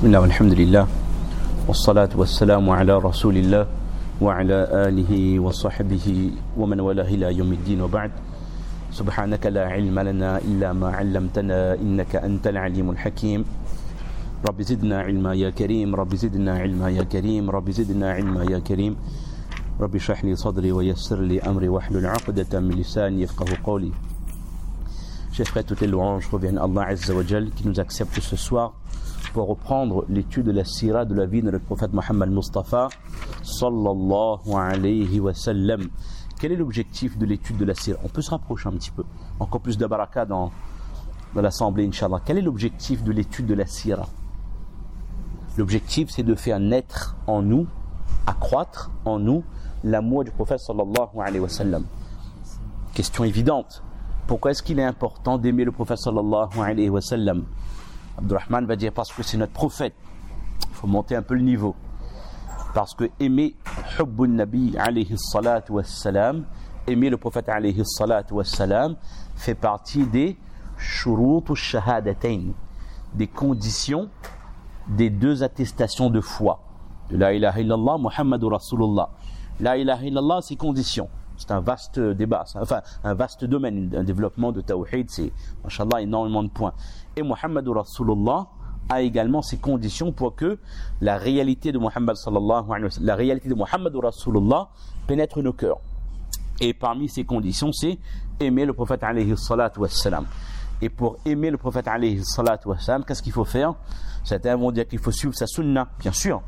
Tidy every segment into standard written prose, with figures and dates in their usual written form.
بسم الله والحمد لله والصلاة والسلام على رسول الله وعلى آله وصحبه ومن والاه إلى يوم الدين وبعد سبحانك لا علم لنا إلا ما علمتنا إنك أنت العليم الحكيم رب زدنا علما يا كريم رب زدنا علما يا كريم رب زدنا علما يا كريم رب اشرح لي صدري ويسر لي أمري واحلل عقدة من لساني يفقهوا قولي. Chers frères, toutes les louanges reviennent à Allah Azza wa Jal qui nous accepte ce soir pour reprendre l'étude de la sira de la vie de notre prophète Mohammed Mustafa sallallahu alayhi wa sallam. Quel est l'objectif de l'étude de la sira? On peut se rapprocher un petit peu, encore plus de baraka dans l'assemblée, Inch'Allah. Quel est l'objectif de l'étude de la sira? L'objectif, c'est de faire naître en nous, accroître en nous l'amour du prophète sallallahu alayhi wa sallam. Question évidente. Pourquoi est-ce qu'il est important d'aimer le prophète sallallahu alayhi wa sallam? Abdurrahman va dire parce que c'est notre prophète. Il faut monter un peu le niveau. Parce que aimer hubbun nabi alayhi salatu wa salam, aimer le prophète alayhi salatu wa salam, fait partie des shurut shahadatain, des conditions des deux attestations de foi. De la ilaha illallah, Muhammadur Rasulullah. La ilaha illallah, c'est conditions. C'est un vaste débat, enfin un vaste domaine, un développement de tawhid, c'est, mashallah, énormément de points. Et Muhammadur Rasulullah a également ses conditions pour que la réalité de Muhammad sallallahu alayhi wa sallam, la réalité de Muhammadur Rasulullah pénètre nos cœurs. Et parmi ces conditions, c'est aimer le prophète alayhi salatu wa salam. Et pour aimer le prophète alayhi salatu wa salam, qu'est-ce qu'il faut faire? Certains vont dire qu'il faut suivre sa sunna, bien sûr.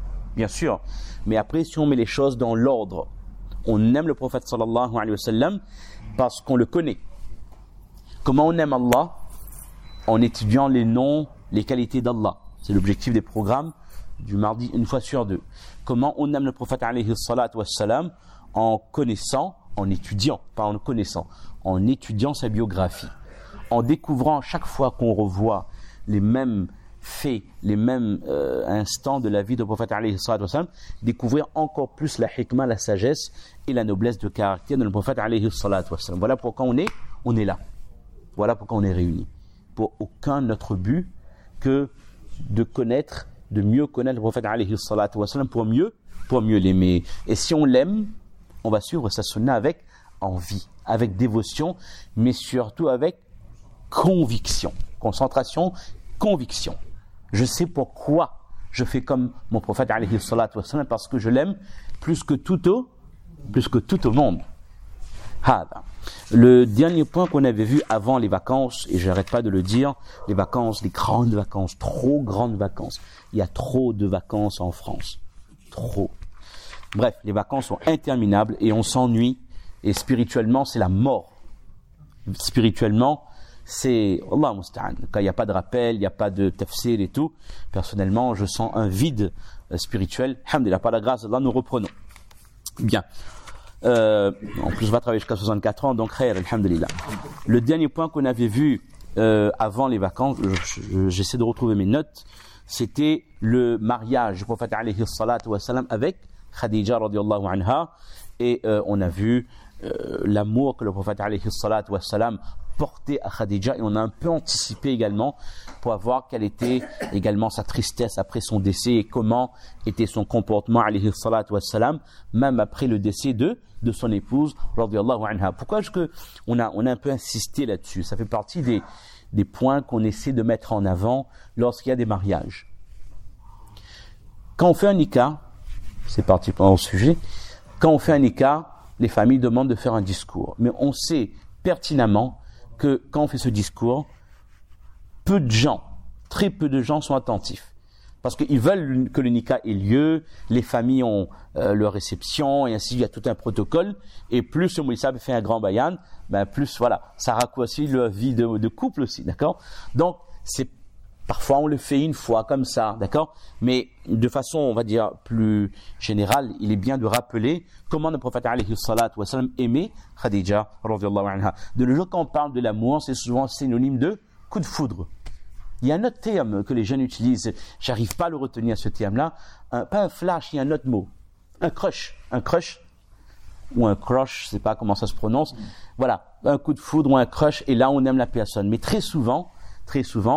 Mais après, si on met les choses dans l'ordre, on aime le prophète sallallahu alayhi wa sallam parce qu'on le connaît. Comment on aime Allah? En étudiant les noms, les qualités d'Allah. C'est l'objectif des programmes du mardi, une fois sur deux. Comment on aime le prophète alayhi salatu wa salam? En connaissant, en étudiant, pas en connaissant, en étudiant sa biographie. En découvrant chaque fois qu'on revoit les mêmes faits, les mêmes instants de la vie du prophète alayhi salatu wa salam, découvrir encore plus la hikmah, la sagesse et la noblesse de caractère de le prophète alayhi salatu wa salam. Voilà pourquoi on est là. Voilà pourquoi on est réunis. Pour aucun autre but que de connaître, de mieux connaître le prophète alayhi salatu wa salam pour mieux l'aimer. Et si on l'aime, on va suivre sa sunna avec envie, avec dévotion, mais surtout avec conviction. Concentration, conviction. Je sais pourquoi je fais comme mon prophète alayhi salatu wa salam, parce que je l'aime plus que tout au monde. Le dernier point qu'on avait vu avant les vacances, et je n'arrête pas de le dire, les vacances, les grandes vacances, trop grandes vacances. Il y a trop de vacances en France. Trop. Bref, les vacances sont interminables et on s'ennuie. Et spirituellement, c'est la mort. Spirituellement, c'est Allah musta'an. Quand il n'y a pas de rappel, il n'y a pas de tafsir et tout, personnellement, je sens un vide spirituel. Alhamdulillah, par la grâce d'Allah, nous reprenons. Bien. En plus, je vais travailler jusqu'à 64 ans, donc khair, alhamdulillah. Le dernier point qu'on avait vu avant les vacances, j'essaie de retrouver mes notes, c'était le mariage du prophète alayhi salatu wa salam avec Khadija radiyallahu anha. Et on a vu l'amour que le prophète alayhi salatu wa salam porté à Khadija, et on a un peu anticipé également pour voir quelle était également sa tristesse après son décès et comment était son comportement alayhi salatu wa salam même après le décès de son épouse radiyallahu anha. Pourquoi est-ce que on a un peu insisté là-dessus? Ça fait partie des points qu'on essaie de mettre en avant lorsqu'il y a des mariages. Quand on fait un nikah, c'est parti pour le sujet, quand on fait un nikah, les familles demandent de faire un discours, mais on sait pertinemment que quand on fait ce discours, très peu de gens sont attentifs. Parce qu'ils veulent que le nikah ait lieu, les familles ont leur réception, et ainsi il y a tout un protocole, et plus le moulissab fait un grand bayan, plus voilà, ça raccourcit leur vie de couple aussi, d'accord? Donc, parfois on le fait une fois comme ça, d'accord? Mais de façon, on va dire, plus générale, il est bien de rappeler comment le prophète alayhi salatu wa salam aimait Khadija radiyallahu anha. De nos jours, quand on parle de l'amour, c'est souvent synonyme de coup de foudre. Il y a un autre terme que les jeunes utilisent, j'arrive pas à le retenir ce terme-là, pas un flash, il y a un autre mot, un crush, ou un crush, je sais pas comment ça se prononce, voilà, un coup de foudre ou un crush, et là on aime la personne. Mais très souvent,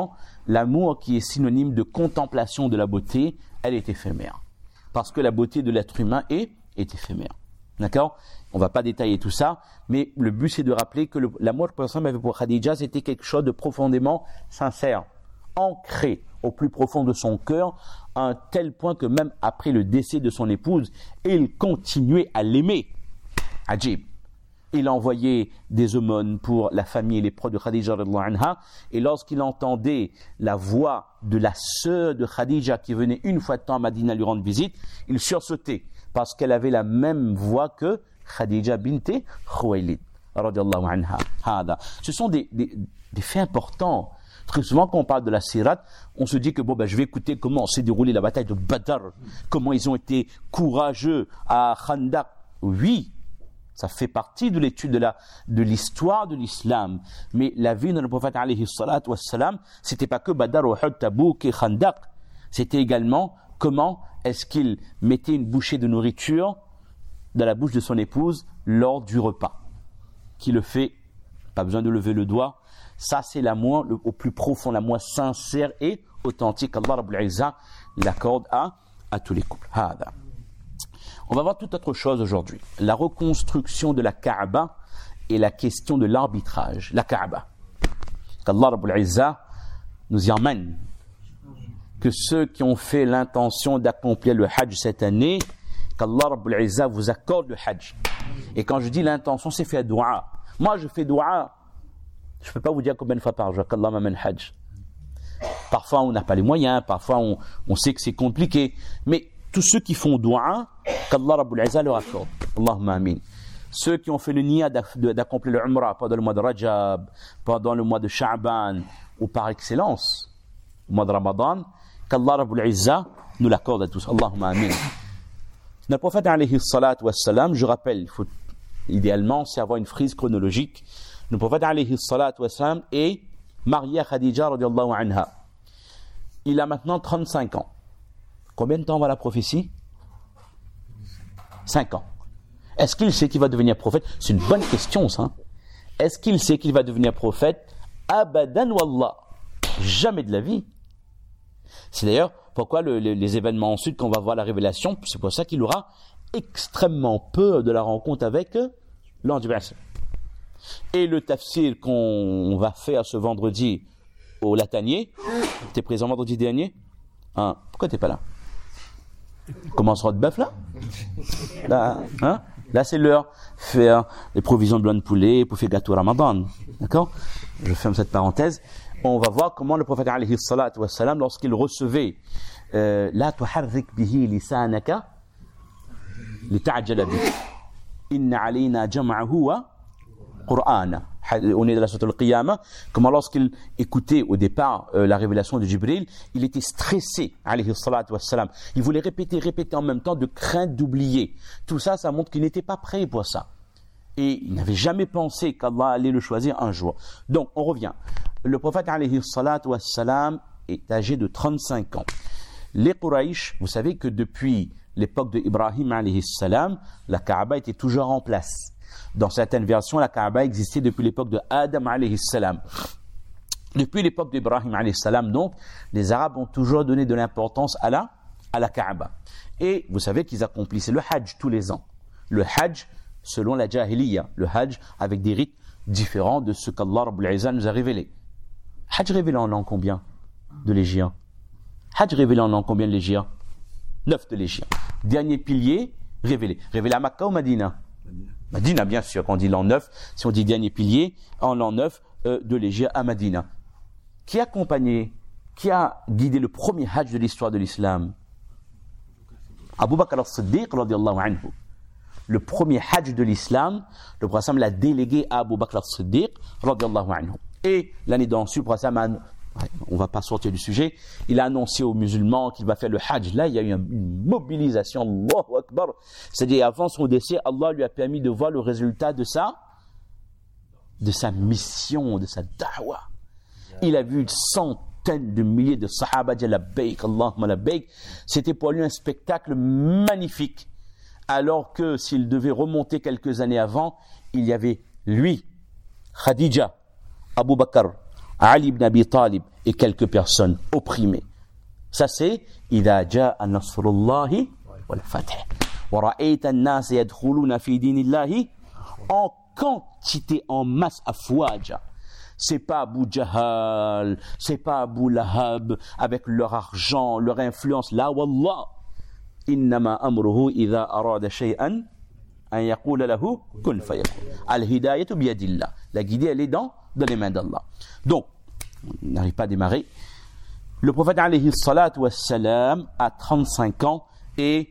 l'amour qui est synonyme de contemplation de la beauté, elle est éphémère. Parce que la beauté de l'être humain est éphémère. D'accord? On ne va pas détailler tout ça, mais le but c'est de rappeler que l'amour que le prophète avait pour Khadija, c'était quelque chose de profondément sincère, ancré au plus profond de son cœur, à un tel point que même après le décès de son épouse, il continuait à l'aimer. Ajib. Il envoyait des aumônes pour la famille et les proches de Khadija radhiyallahu anha, et lorsqu'il entendait la voix de la sœur de Khadija qui venait une fois de temps à Madina lui rendre visite, il sursautait parce qu'elle avait la même voix que Khadija bint Khuwaylid radhiyallahu anha. Hada. Ce sont des faits importants. Très souvent, quand on parle de la sirat, on se dit que je vais écouter comment s'est déroulée la bataille de Badr, comment ils ont été courageux à Khandaq. Oui, ça fait partie de l'étude de l'histoire de l'islam. Mais la vie de notre prophète alayhi salatu wassalam, c'était pas que Badr, Uhud, Tabouk et Khandaq. C'était également comment est-ce qu'il mettait une bouchée de nourriture dans la bouche de son épouse lors du repas. Qui le fait, pas besoin de lever le doigt. Ça, c'est l'amour au plus profond, l'amour sincère et authentique. Allah Rabbul Izzah l'accorde à tous les couples. Hada. On va voir toute autre chose aujourd'hui. La reconstruction de la Kaaba et la question de l'arbitrage. La Kaaba. Qu'Allah Rabbul Izzah nous y emmène. Que ceux qui ont fait l'intention d'accomplir le Hajj cette année, qu'Allah Rabbul Izzah vous accorde le Hajj. Et quand je dis l'intention, c'est faire dua. Moi, je fais dua. Je ne peux pas vous dire combien de fois par jour qu'Allah m'amène Hajj. Parfois, on n'a pas les moyens. Parfois, on sait que c'est compliqué. Mais tous ceux qui font dua, qu'Allah Rabbul Izzah leur accorde. Allahumma amin. Ceux qui ont fait le niyyah d'accomplir le Umrah pendant le mois de Rajab, pendant le mois de Sha'ban, ou par excellence, le mois de Ramadan, qu'Allah Rabbul Izzah nous l'accorde à tous. Allahumma amin. Notre prophète alayhi salatu wassalam, je rappelle, idéalement, c'est avoir une frise chronologique. Le prophète alayhi salatu wassalam est marié à Khadija radhiyallahu anha. Il a maintenant 35 ans. Combien de temps va la prophétie? 5 ans. Est-ce qu'il sait qu'il va devenir prophète? C'est une bonne question, ça. Est-ce qu'il sait qu'il va devenir prophète? Abadan wallah. Jamais de la vie. C'est d'ailleurs pourquoi les événements ensuite, quand on va voir la révélation, c'est pour ça qu'il aura extrêmement peur de la rencontre avec l'ange Jibril. Et le tafsir qu'on va faire ce vendredi au Latanier, t'es présent vendredi dernier? Pourquoi t'es pas là? Commencera de bœuf là? Là c'est l'heure de faire les provisions de blanc de poulet pour faire gâteau Ramadan. D'accord? Je ferme cette parenthèse. On va voir comment le prophète alayhi salatu wassalam, lorsqu'il recevait la tuharrik bihi lisanaka lita'jala bihi inna alayna jam'ahu wa qur'ana. On est dans la sourate al-Qiyamah. Comment lorsqu'il écoutait au départ la révélation de Jibril, il était stressé alayhi salatu wassalam. Il voulait répéter en même temps de crainte d'oublier. Tout ça, ça montre qu'il n'était pas prêt pour ça. Et il n'avait jamais pensé qu'Allah allait le choisir un jour. Donc, on revient. Le prophète alayhi salatu wassalam est âgé de 35 ans. Les Quraysh, vous savez que depuis l'époque de Ibrahim alayhi salam, la Kaaba était toujours en place. Dans certaines versions, la Kaaba existait depuis l'époque de Adam alayhi salam. Depuis l'époque d'Ibrahim alayhi salam, donc, les Arabes ont toujours donné de l'importance à la Kaaba. Et vous savez qu'ils accomplissaient le Hajj tous les ans. Le Hajj, selon la Jahiliya, le Hajj avec des rites différents de ce qu'Allah Rabbul Izzah nous a révélé. Hajj révélé en l'an combien de l'Hégire? Hajj révélé en l'an combien de l'Hégire? 9 de l'Hégire. Dernier pilier révélé. Révélé à Makkah ou Madina? Madina, bien sûr, quand on dit l'an 9, si on dit dernier pilier, en l'an 9 de l'Hégire à Madina. Qui a accompagné, qui a guidé le premier Hajj de l'histoire de l'islam? Abu Bakr as-Siddiq radiyallahu anhu. Le premier Hajj de l'islam, le prophète l'a délégué à Abu Bakr as-Siddiq radiyallahu anhu. Et l'année d'ensuite, le prophète on ne va pas sortir du sujet, il a annoncé aux musulmans qu'il va faire le Hajj. Là, il y a eu une mobilisation, Allahu Akbar. C'est-à-dire, avant son décès, Allah lui a permis de voir le résultat de sa mission, de sa da'wah. Il a vu une centaine de milliers de sahaba dire labbaik, Allahumma labbaik. C'était pour lui un spectacle magnifique. Alors que s'il devait remonter quelques années avant, il y avait lui, Khadija, Abu Bakr, Ali ibn Abi Talib et quelques personnes opprimées. Ça c'est إِذَا جَاءَ نَصْرُ اللَّهِ وَالْفَتْحِ وَرَأَيْتَ النَّاسَ يَدْخُلُونَ فِي دِينِ اللَّهِ en quantité, en masse, afwaja. C'est pas Abu Jahal, c'est pas Abu Lahab avec leur argent, leur influence. La wallah, innama amruhu idha arada shay'an an yaqula lahu kun fayakun. Al-hidayatu biyadillah. La guidée, elle est dans les mains d'Allah. Donc, on n'arrive pas à démarrer. Le prophète alayhi salatu wassalam a 35 ans et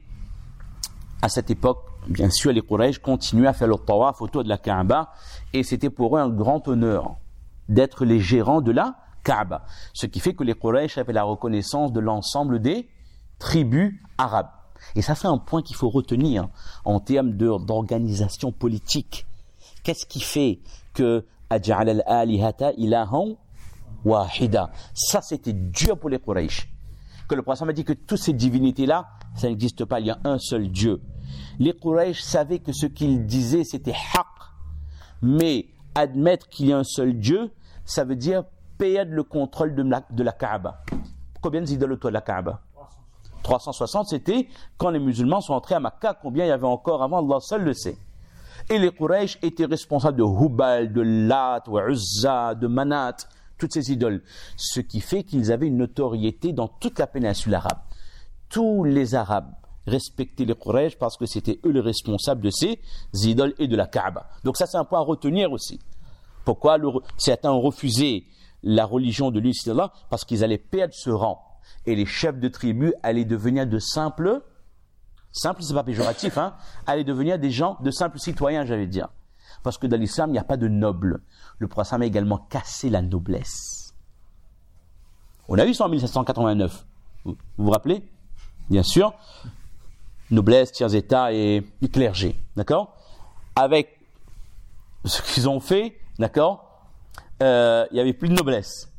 à cette époque, bien sûr, les Quraysh continuaient à faire le tawaf autour de la Kaaba et c'était pour eux un grand honneur d'être les gérants de la Kaaba. Ce qui fait que les Quraysh avaient la reconnaissance de l'ensemble des tribus arabes. Et ça, c'est un point qu'il faut retenir en termes d'organisation politique. Qu'est-ce qui fait que Aj'al al-alihata ilahan wahida? Ça, c'était dur pour les Quraysh. Que le prophète a dit que toutes ces divinités-là, ça n'existe pas, il y a un seul Dieu. Les Quraysh savaient que ce qu'ils disaient, c'était haqq. Mais admettre qu'il y a un seul Dieu, ça veut dire perdre le contrôle de la Kaaba. Combien d'idoles autour de la Kaaba? 360, c'était quand les musulmans sont entrés à Makkah. Combien il y avait encore avant, Allah seul le sait. Et les Quraysh étaient responsables de Hubal, de Lat, de Uzza, de Manat, toutes ces idoles. Ce qui fait qu'ils avaient une notoriété dans toute la péninsule arabe. Tous les Arabes respectaient les Quraysh parce que c'était eux les responsables de ces idoles et de la Kaaba. Donc ça, c'est un point à retenir aussi. Pourquoi certains ont refusé la religion de l'islam? Parce qu'ils allaient perdre ce rang. Et les chefs de tribu allaient devenir de simples, c'est pas péjoratif, allaient devenir des gens, de simples citoyens, j'allais dire. Parce que dans l'islam, il n'y a pas de nobles. Le prophète a également cassé la noblesse. On a vu ça en 1789. Vous vous rappelez? Bien sûr. Noblesse, tiers état et clergé. D'accord? Avec ce qu'ils ont fait, d'accord? Il n'y avait plus de noblesse.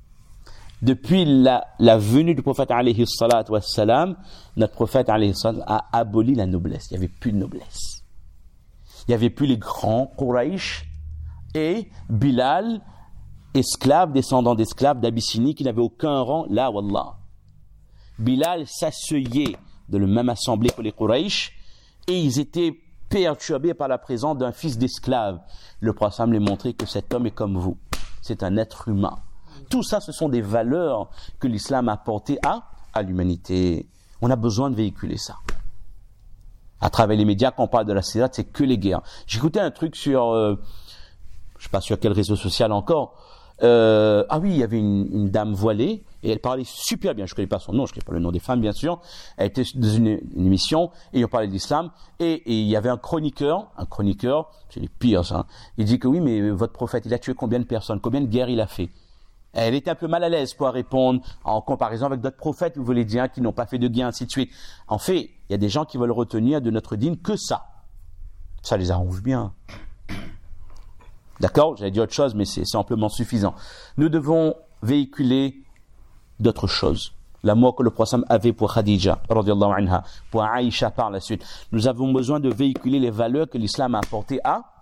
Depuis la venue du prophète alayhi salatu wassalam, notre prophète alayhi salatu a aboli la noblesse. Il n'y avait plus de noblesse. Il n'y avait plus les grands Quraysh et Bilal, esclave, descendant d'esclaves d'Abyssinie, qui n'avait aucun rang. Là, wallah. Bilal s'asseyait de la même assemblée que les Quraysh et ils étaient perturbés par la présence d'un fils d'esclave. Le prophète les montrait que cet homme est comme vous. C'est un être humain. Tout ça, ce sont des valeurs que l'islam a apportées à l'humanité. On a besoin de véhiculer ça. À travers les médias, quand on parle de la sirat, c'est que les guerres. J'écoutais un truc sur, je ne sais pas sur quel réseau social encore. Il y avait une dame voilée et elle parlait super bien. Je ne connais pas son nom, je ne connais pas le nom des femmes, bien sûr. Elle était dans une émission et on parlait de l'islam. Et il y avait un chroniqueur, c'est les pires, ça. Il dit que oui, mais votre prophète, il a tué combien de personnes, combien de guerres il a fait? Elle était un peu mal à l'aise pour répondre en comparaison avec d'autres prophètes, vous voulez dire, qui n'ont pas fait de guerre, ainsi de suite. En fait, il y a des gens qui veulent retenir de notre dîne que ça. Ça les arrange bien. D'accord? J'allais dire autre chose, mais c'est amplement suffisant. Nous devons véhiculer d'autres choses. L'amour que le prophète avait pour Khadija, radiyallahu anha, pour Aïcha par la suite. Nous avons besoin de véhiculer les valeurs que l'islam a apportées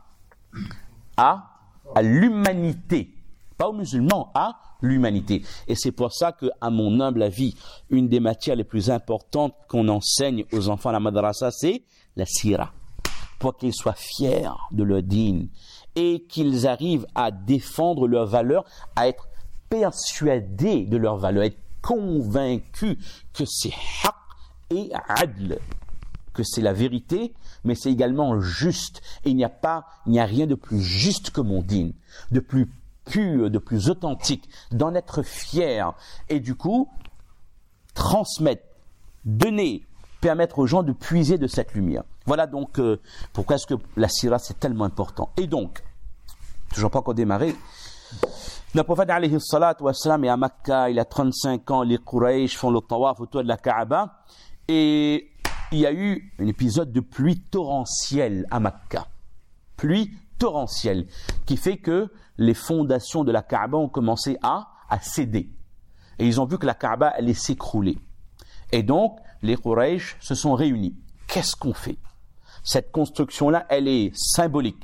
à l'humanité. Pas aux musulmans, à l'humanité. Et c'est pour ça que, à mon humble avis, une des matières les plus importantes qu'on enseigne aux enfants à la madrasa, c'est la sira. Pour qu'ils soient fiers de leur dîn et qu'ils arrivent à défendre leurs valeurs, à être persuadés de leurs valeurs, être convaincus que c'est haqq et adl, que c'est la vérité, mais c'est également juste. Et il n'y a rien de plus juste que mon dîn, de plus pur, de plus authentique, d'en être fier et du coup transmettre, donner, permettre aux gens de puiser de cette lumière. Voilà donc pourquoi est-ce que la sira c'est tellement important. Et donc, toujours pas encore démarré, le prophète alayhi salatu wassalam est à Makkah, il a 35 ans, les Quraysh font le tawaf autour de la Kaaba et il y a eu un épisode de pluie torrentielle à Makkah. Pluie torrentielle qui fait que les fondations de la Kaaba ont commencé à céder. Et ils ont vu que la Kaaba allait s'écrouler. Et donc, les Quraysh se sont réunis. Qu'est-ce qu'on fait? Cette construction-là, elle est symbolique.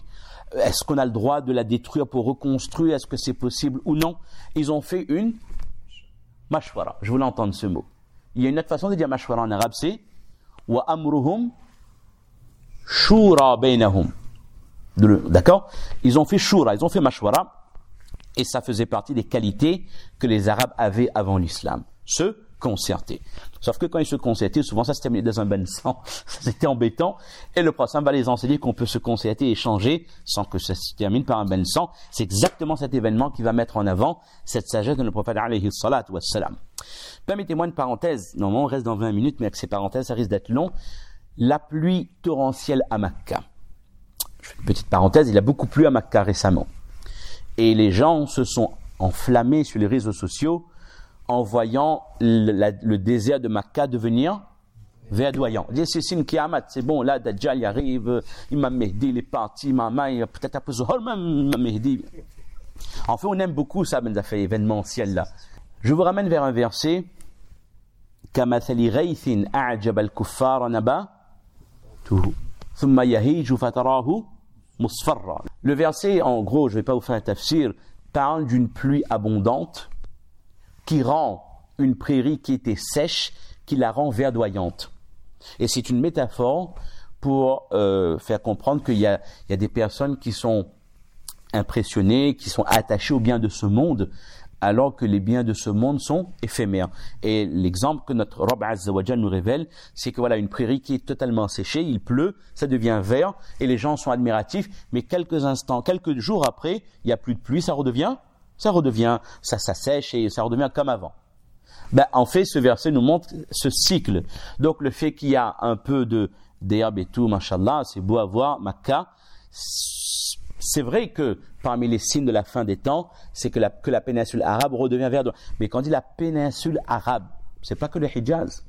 est-ce qu'on a le droit de la détruire pour reconstruire? Est-ce que c'est possible ou non? Ils ont fait une mashwara. Je voulais entendre ce mot. Il y a une autre façon de dire mashwara en arabe, c'est wa amruhum shura bainahum. D'accord? Ils ont fait shura, ils ont fait mashwara, et ça faisait partie des qualités que les Arabes avaient avant l'islam. Se concerter. Sauf que quand ils se concertaient, souvent ça se terminait dans un bain de sang, c'était embêtant, et le prophète va les enseigner qu'on peut se concerter et échanger sans que ça se termine par un bain de sang. C'est exactement cet événement qui va mettre en avant cette sagesse de le prophète alayhi salatu wassalam. Permettez-moi une parenthèse, normalement on reste dans 20 minutes, mais avec ces parenthèses ça risque d'être long. La pluie torrentielle à Makka. Je fais une petite parenthèse, il a beaucoup plu à Makka récemment. Et les gens se sont enflammés sur les réseaux sociaux en voyant le désert de Makka devenir verdoyant. Ils disent, c'est une kiamat, c'est bon, là, Dajjal y arrive, Imam Mehdi, il est parti, Imam peut-être un peu Zuhur, même Imam Mehdi. En fait, on aime beaucoup ça, ben, ça fait événementiel là. Je vous ramène vers un verset, كَمَثَلِ غَيْثٍ أَعْجَبَ الْكُفَّارَ نَبَاتُهُ ثُمَّ يَهِيجُ فَتَرَاهُ مُصْفَرًّا. Le verset, en gros, je ne vais pas vous faire un tafsir, parle d'une pluie abondante qui rend une prairie qui était sèche, qui la rend verdoyante. Et c'est une métaphore pour faire comprendre qu'il y a des personnes qui sont impressionnées, qui sont attachées aux biens de ce monde, alors que les biens de ce monde sont éphémères. Et l'exemple que notre Rabb Azza wa Jal nous révèle, c'est que voilà, une prairie qui est totalement séchée, il pleut, ça devient vert, et les gens sont admiratifs, mais quelques instants, quelques jours après, il n'y a plus de pluie, ça sèche et ça redevient comme avant. Ben, en fait, ce verset nous montre ce cycle. Donc, le fait qu'il y a un peu d'herbe et tout, mashallah, c'est beau à voir, Makka. C'est vrai que parmi les signes de la fin des temps, c'est que la péninsule arabe redevient verdoyante. Mais quand on dit la péninsule arabe, c'est pas que le Hijaz.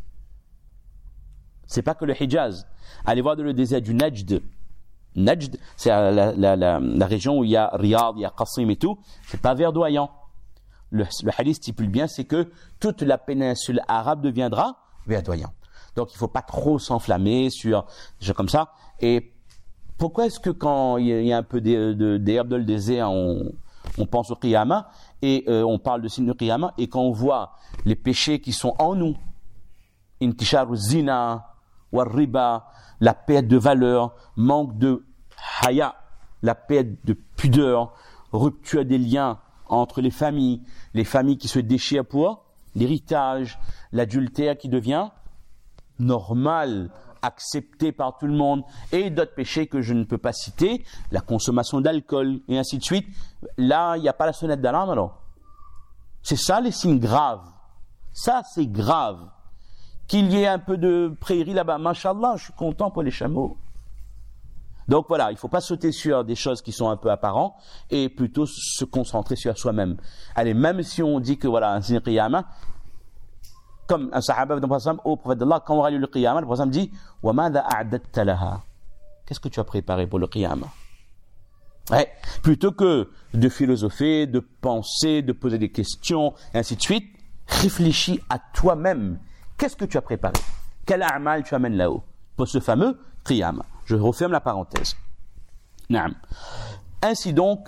C'est pas que le Hijaz. Allez voir dans le désert du Najd. Najd, c'est la région où il y a Riyad, il y a Qasim et tout. C'est pas verdoyant. Le hadith stipule bien, c'est que toute la péninsule arabe deviendra verdoyante. Donc il faut pas trop s'enflammer sur des choses comme ça. Et pourquoi est-ce que quand il y a un peu d'herbe dans le désert, on pense au Qiyamah et on parle de signe de Qiyamah, et quand on voit les péchés qui sont en nous, intisharu zina, war riba, la perte de valeur, manque de haya, la perte de pudeur, rupture des liens entre les familles qui se déchirent pour l'héritage, l'adultère qui devient normal, accepté par tout le monde, et d'autres péchés que je ne peux pas citer, la consommation d'alcool, et ainsi de suite. Là, il n'y a pas la sonnette d'alarme, alors. C'est ça les signes graves. Ça, c'est grave. Qu'il y ait un peu de prairie là-bas, mashallah, je suis content pour les chameaux. Donc voilà, il ne faut pas sauter sur des choses qui sont un peu apparentes, et plutôt se concentrer sur soi-même. Allez, même si on dit que voilà, un signe qiyamah, comme un sahaba au prophète d'Allah, quand on aura lu le qiyamah, le prophète dit « Wa madha a'datta laha » Qu'est-ce que tu as préparé pour le qiyamah? Ouais. Plutôt que de philosopher, de penser, de poser des questions, et ainsi de suite, réfléchis à toi-même. Qu'est-ce que tu as préparé? Quel a'mal tu amènes là-haut? Pour ce fameux qiyamah. Je referme la parenthèse. Naam. Ainsi donc,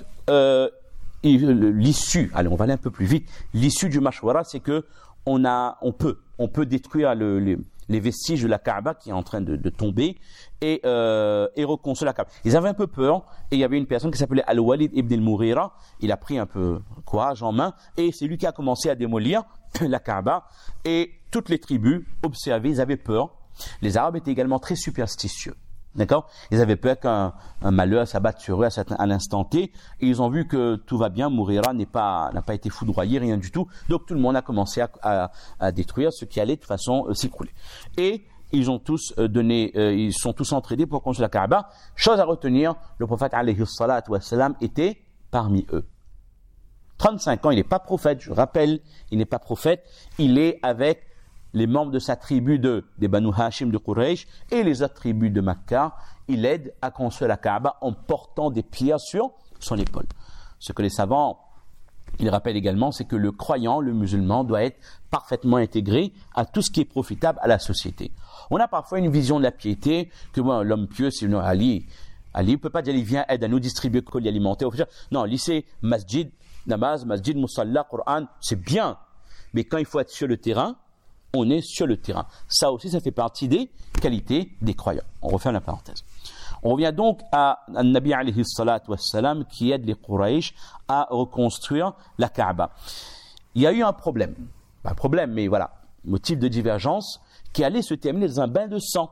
l'issue, allez, on va aller un peu plus vite, l'issue du mashwara, c'est que on peut détruire les vestiges de la Kaaba qui est en train de tomber et reconstruire la Kaaba. Ils avaient un peu peur, et il y avait une personne qui s'appelait Al-Walid ibn al-Mughira. Il a pris un peu courage en main, et c'est lui qui a commencé à démolir la Kaaba, et toutes les tribus observaient, ils avaient peur. Les Arabes étaient également très superstitieux. D'accord? Ils avaient peur qu'un malheur s'abatte sur eux à l'instant T, et ils ont vu que tout va bien, Mourira n'a pas été foudroyé, rien du tout. Donc tout le monde a commencé à détruire ce qui allait de toute façon s'écrouler. Et ils ont tous ils sont tous entraînés pour construire la Kaaba. Chose à retenir, le prophète alayhi salatu wassalam était parmi eux. 35 ans, il n'est pas prophète, je rappelle, il n'est pas prophète, il est avec les membres de sa tribu des Banu Hashim de Quraysh et les autres tribus de Makkah. Il aide à construire la Kaaba en portant des pierres sur son épaule. Ce que les savants, ils rappellent également, c'est que le croyant, le musulman, doit être parfaitement intégré à tout ce qui est profitable à la société. On a parfois une vision de la piété, que l'homme pieux, c'est Ali. Ali ne peut pas dire, viens, aide à nous distribuer colis alimentaires. Non, lycée, masjid, namaz, masjid, musalla, Coran, c'est bien. Mais quand il faut être sur le terrain, on est sur le terrain. Ça aussi, ça fait partie des qualités des croyants. On refait la parenthèse. On revient donc à Nabi alayhi salatu wassalam qui aide les Quraysh à reconstruire la Kaaba. Il y a eu un problème. Pas un problème, mais voilà, motif de divergence qui allait se terminer dans un bain de sang.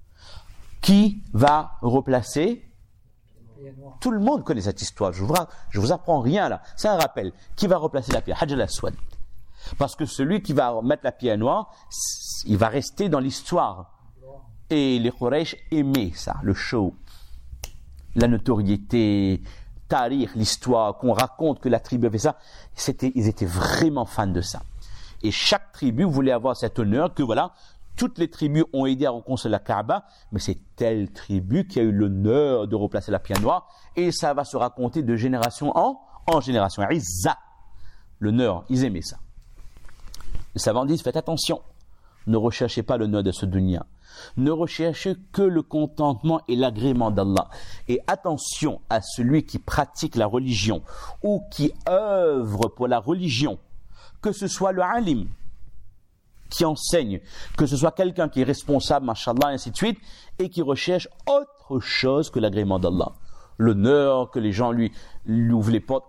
Qui va replacer? Tout le monde connaît cette histoire. Je vous apprends rien là. C'est un rappel. Qui va replacer la pierre? Hajar al-Aswad. Parce que celui qui va mettre la pierre noire, il va rester dans l'histoire. Et les Quraysh aimaient ça, le show, la notoriété, tarikh, l'histoire, qu'on raconte que la tribu avait ça. Ils étaient vraiment fans de ça. Et chaque tribu voulait avoir cet honneur que voilà, toutes les tribus ont aidé à reconstruire la Kaaba, mais c'est telle tribu qui a eu l'honneur de replacer la pierre noire, et ça va se raconter de génération en génération. Izza, l'honneur, ils aimaient ça. Les savants disent, faites attention, ne recherchez pas l'honneur de ce dunya, ne recherchez que le contentement et l'agrément d'Allah. Et attention à celui qui pratique la religion, ou qui œuvre pour la religion, que ce soit le alim, qui enseigne, que ce soit quelqu'un qui est responsable, mashallah, et ainsi de suite, et qui recherche autre chose que l'agrément d'Allah. L'honneur, que les gens lui ouvrent les portes.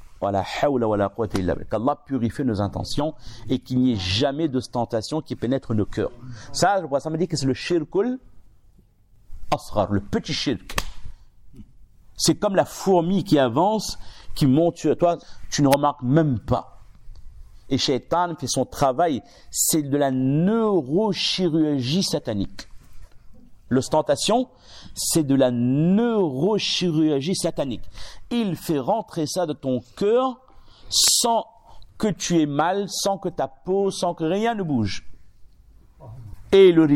Qu'Allah purifie nos intentions et qu'il n'y ait jamais d'ostentation qui pénètre nos cœurs. Ça me dit que c'est le shirkul asghar, le petit shirk. C'est comme la fourmi qui avance, qui monte sur toi, tu ne remarques même pas. Et Shaitan fait son travail, c'est de la neurochirurgie satanique. L'ostentation, c'est de la neurochirurgie satanique. Il fait rentrer ça de ton cœur sans que tu aies mal, sans que ta peau, sans que rien ne bouge. Et le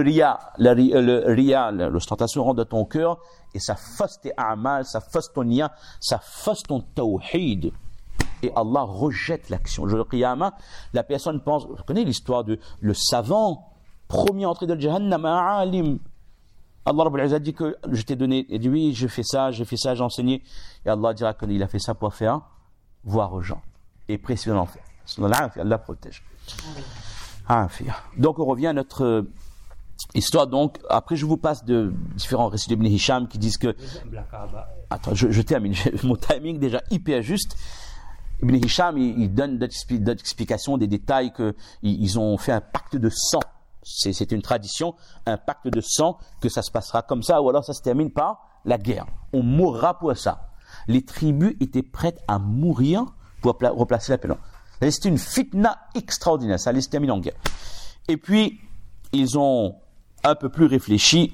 riya, l'ostentation rentre de ton cœur et ça fausse tes a'mal, ça fausse ton niya, ça fausse ton tawhid. Et Allah rejette l'action. Le jour de Qiyamah, la personne pense, vous connaissez l'histoire de le savant, premier entré de Jahannam, alim. Allah Rabbul Izzat dit que je t'ai donné, il dit oui, j'ai fait ça, j'ai enseigné. Et Allah dira qu'il a fait ça pour faire voir aux gens. Et précisément l'enfer. Allah protège. Donc on revient à notre histoire. Donc, après je vous passe de différents récits d'Ibn Hisham qui disent que... Attends, je termine. Mon timing déjà hyper juste. Ibn Hisham, il donne d'autres explications, des détails qu'ils ont fait un pacte de sang. C'est une tradition, un pacte de sang, que ça se passera comme ça, ou alors ça se termine par la guerre. On mourra pour ça. Les tribus étaient prêtes à mourir pour replacer la pierre. C'était une fitna extraordinaire, ça allait se terminer en guerre. Et puis, ils ont un peu plus réfléchi.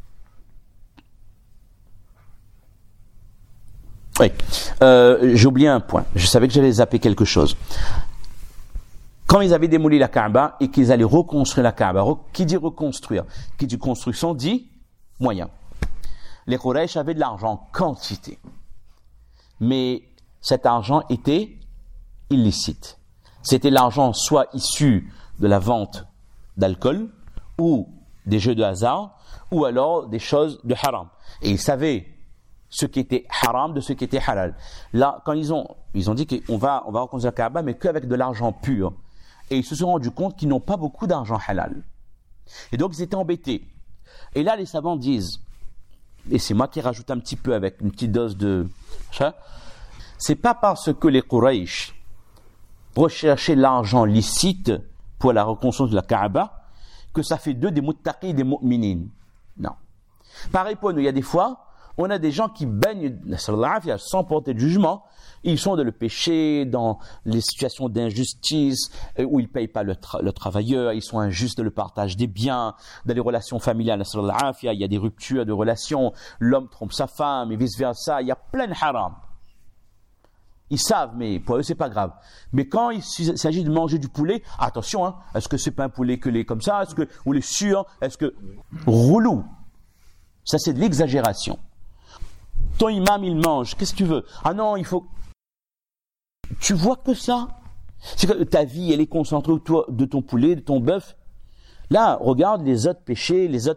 Oui, j'ai oublié un point. Je savais que j'allais zapper quelque chose. Quand ils avaient démoli la Kaaba et qu'ils allaient reconstruire la Kaaba, qui dit reconstruire, qui dit construction, dit moyen. Les Quraysh avaient de l'argent en quantité. Mais cet argent était illicite. C'était l'argent soit issu de la vente d'alcool, ou des jeux de hasard, ou alors des choses de haram. Et ils savaient ce qui était haram de ce qui était halal. Là, quand ils ont dit qu'on va reconstruire la Kaaba, mais qu'avec de l'argent pur. Et ils se sont rendus compte qu'ils n'ont pas beaucoup d'argent halal. Et donc ils étaient embêtés. Et là, les savants disent, et c'est moi qui rajoute un petit peu avec une petite dose de... C'est pas parce que les Quraysh recherchaient l'argent licite pour la reconstruction de la Kaaba que ça fait d'eux des muttaqis et des mu'minin. Non. Pareil pour nous, il y a des fois, on a des gens qui baignent sans porter de jugement. Ils sont dans le péché, dans les situations d'injustice, où ils ne payent pas le travailleur, ils sont injustes dans le partage des biens, dans les relations familiales, il y a des ruptures de relations, l'homme trompe sa femme et vice-versa, il y a plein de haram. Ils savent, mais pour eux, c'est pas grave. Mais quand il s'agit de manger du poulet, attention, hein, est-ce que c'est pas un poulet que les comme ça, ou les sûrs, est-ce que... Roulou. Ça, c'est de l'exagération. Ton imam, il mange, qu'est-ce que tu veux? Ah non, il faut... Tu vois que ça? C'est que ta vie, elle est concentrée autour de ton poulet, de ton bœuf. Là, regarde les autres péchés, les autres...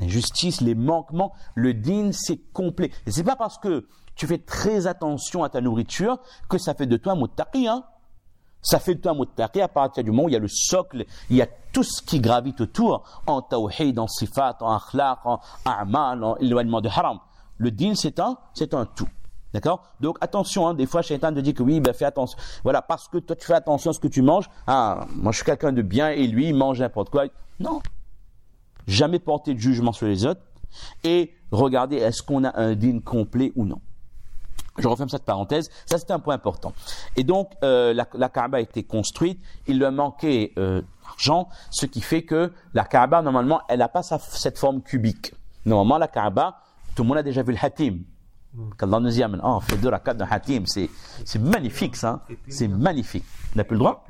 L'injustice, les manquements, le din, c'est complet. Et c'est pas parce que tu fais très attention à ta nourriture que ça fait de toi un muttaqi, hein. Ça fait de toi un muttaqi à partir du moment où il y a le socle, il y a tout ce qui gravite autour, en tawhid, en sifat, en akhlaq, en a'mal, en éloignement de haram. Le din, c'est un tout. D'accord? Donc, attention, hein, des fois, Shaitan te dit que oui, ben, fais attention. Voilà, parce que toi, tu fais attention à ce que tu manges. Ah, moi, je suis quelqu'un de bien et lui, il mange n'importe quoi. Non. Jamais porter de jugement sur les autres. Et regarder, est-ce qu'on a un din complet ou non. Je referme cette parenthèse. Ça, c'était un point important. Et donc, la Kaaba a été construite. Il lui manquait d'argent, ce qui fait que la Kaaba, normalement, elle n'a pas cette forme cubique. Normalement, la Kaaba, tout le monde a déjà vu le Hatim. Qu'Allah nous y amène. Oh, on fait 2 rakats d'un Hatim. C'est magnifique, ça. C'est magnifique. On n'a plus le droit?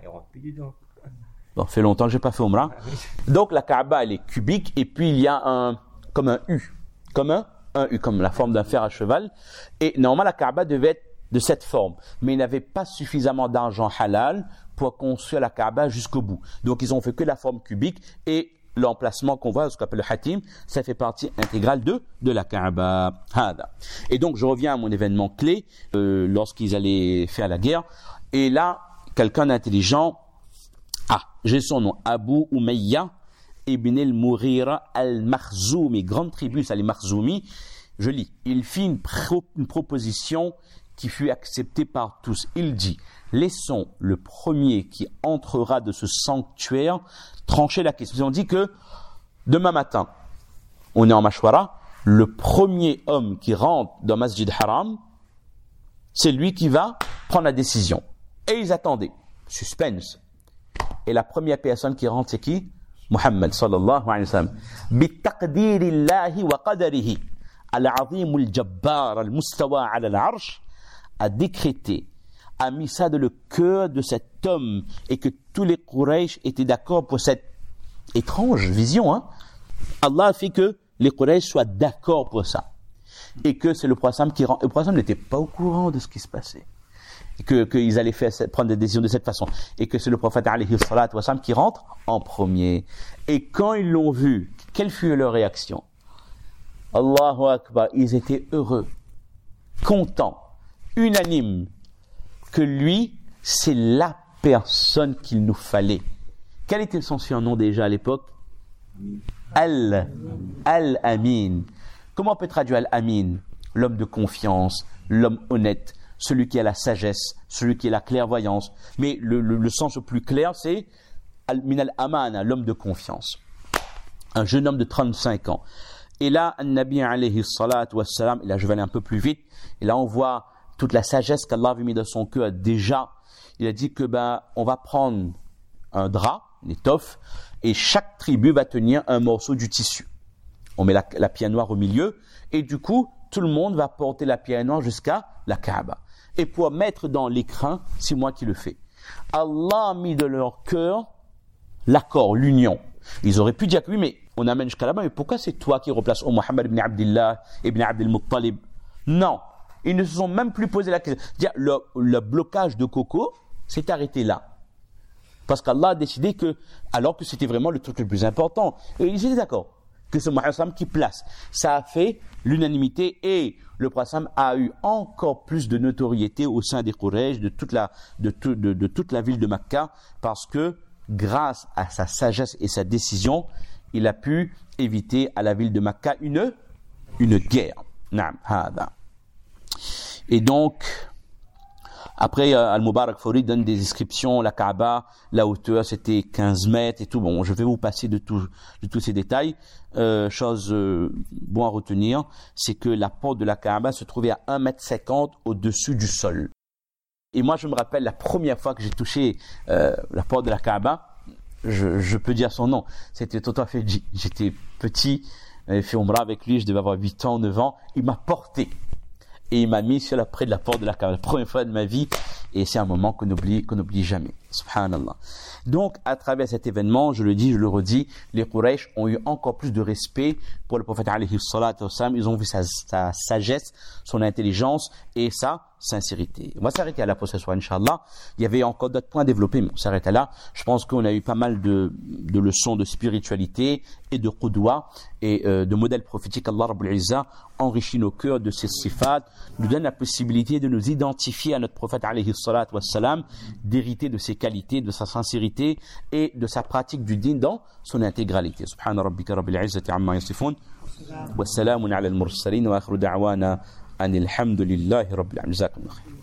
Bon, ça fait longtemps que je n'ai pas fait Umrah. Donc, la Kaaba, elle est cubique. Et puis, il y a comme un U. Comme la forme d'un fer à cheval. Et normalement, la Kaaba devait être de cette forme. Mais ils n'avaient pas suffisamment d'argent halal pour construire la Kaaba jusqu'au bout. Donc, ils ont fait que la forme cubique et l'emplacement qu'on voit, ce qu'on appelle le Hatim, ça fait partie intégrale de la Kaaba. Et donc, je reviens à mon événement clé, lorsqu'ils allaient faire la guerre. Et là, quelqu'un d'intelligent, j'ai son nom, Abu Umayya ibn al-Mughira al-Makhzoumi, grande tribu, ça les Makhzoumi. Je lis. Il fit une proposition qui fut acceptée par tous. Il dit, laissons le premier qui entrera de ce sanctuaire trancher la question. On dit que demain matin, on est en Mashwara, le premier homme qui rentre dans Masjid Haram, c'est lui qui va prendre la décision. Et ils attendaient. Suspense. Et la première personne qui rentre, c'est qui? Muhammad sallallahu alayhi wa sallam. Bitaqdirillahi wa qadarihi. Al-azim al-jabbar al-mustawa ala al-arsh a décrété, a mis ça dans le cœur de cet homme et que tous les Quraysh étaient d'accord pour cette étrange vision. Hein? Allah a fait que les Quraysh soient d'accord pour ça. Et que c'est le prophète qui rentre. Le prophète n'était pas au courant de ce qui se passait. Qu'ils allaient prendre des décisions de cette façon. Et que c'est le prophète alayhi salatu wa sallam qui rentre en premier. Et quand ils l'ont vu, quelle fut leur réaction? Allahu Akbar, ils étaient heureux, contents, unanimes, que lui, c'est la personne qu'il nous fallait. Quel était son surnom déjà à l'époque? Al-Amin. Comment on peut traduire Al-Amin? L'homme de confiance, l'homme honnête, celui qui a la sagesse, celui qui a la clairvoyance. Mais le sens le plus clair, c'est Min al-Amana, l'homme de confiance. Un jeune homme de 35 ans. Et là, Nabi alayhi salatu wassalam, et là je vais aller un peu plus vite, et là on voit toute la sagesse qu'Allah avait mis dans son cœur déjà. Il a dit que on va prendre un drap, une étoffe, et chaque tribu va tenir un morceau du tissu. On met la pierre noire au milieu, et du coup, tout le monde va porter la pierre noire jusqu'à la Kaaba. Et pour mettre dans l'écrin, c'est moi qui le fais. Allah a mis de leur cœur l'accord, l'union. Ils auraient pu dire que oui, mais on amène jusqu'à là-bas, mais pourquoi c'est toi qui replaces Muhammad ibn Abdillah, ibn Abdul Muttalib? Non. Ils ne se sont même plus posé la question. Le blocage de Coco s'est arrêté là. Parce qu'Allah a décidé que, alors que c'était vraiment le truc le plus important, et ils étaient d'accord que c'est Muhammad qui place. Ça a fait l'unanimité et le prophète a eu encore plus de notoriété au sein des Quraysh, de toute la ville de Makka, parce que grâce à sa sagesse et sa décision, il a pu éviter à la ville de Makka une guerre. Et donc, après, Al-Mubarak Fawri donne des descriptions. La Kaaba, la hauteur, c'était 15 mètres et tout. Bon, je vais vous passer de tous ces détails. Chose bon à retenir, c'est que la porte de la Kaaba se trouvait à 1,50 m au-dessus du sol. Et moi, je me rappelle la première fois que j'ai touché la porte de la Kaaba, je peux dire son nom, c'était Tota Fedji. J'étais petit, j'avais fait Umrah avec lui, je devais avoir 8 ans, 9 ans. Il m'a porté et il m'a mis près de la porte de la Kaaba, la première fois de ma vie, et c'est un moment qu'on n'oublie jamais. Subhanallah. Donc, à travers cet événement, je le dis, je le redis, les Quraysh ont eu encore plus de respect pour le prophète alayhi salatu wassalam. Ils ont vu sa sagesse, son intelligence, et ça, sincérité. On va s'arrêter à la prochaine fois, Inch'Allah. Il y avait encore d'autres points à développer, mais on s'arrête là. Je pense qu'on a eu pas mal de leçons de spiritualité et de qudwa et de modèles prophétiques. Allah Rabbul Izzah enrichit nos cœurs de ces sifat, nous donne la possibilité de nous identifier à notre prophète alayhi salatu wassalam, d'hériter de ses qualités, de sa sincérité et de sa pratique du din dans son intégralité. Subhana rabbika rabbil izzati amma yasifun wa salamun ala al-mursalin wa akhiru da'wana anil hamdulillahi rabbil alamin.